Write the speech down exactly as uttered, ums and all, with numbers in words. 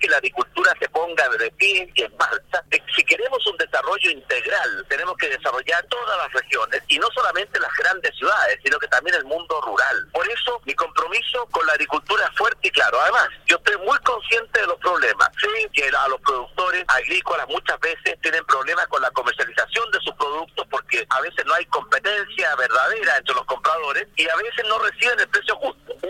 la agricultura se ponga de pie y en marcha. Si queremos un desarrollo integral, tenemos que desarrollar todas las regiones y no solamente las grandes ciudades, sino que también el mundo rural. Por eso, mi compromiso con la agricultura es fuerte y claro. Además, yo estoy muy consciente de los problemas. Sé que a los productores agrícolas muchas veces tienen problemas con la comercialización de sus productos porque a veces no hay competencia verdadera entre los compradores y a veces no reciben el precio justo.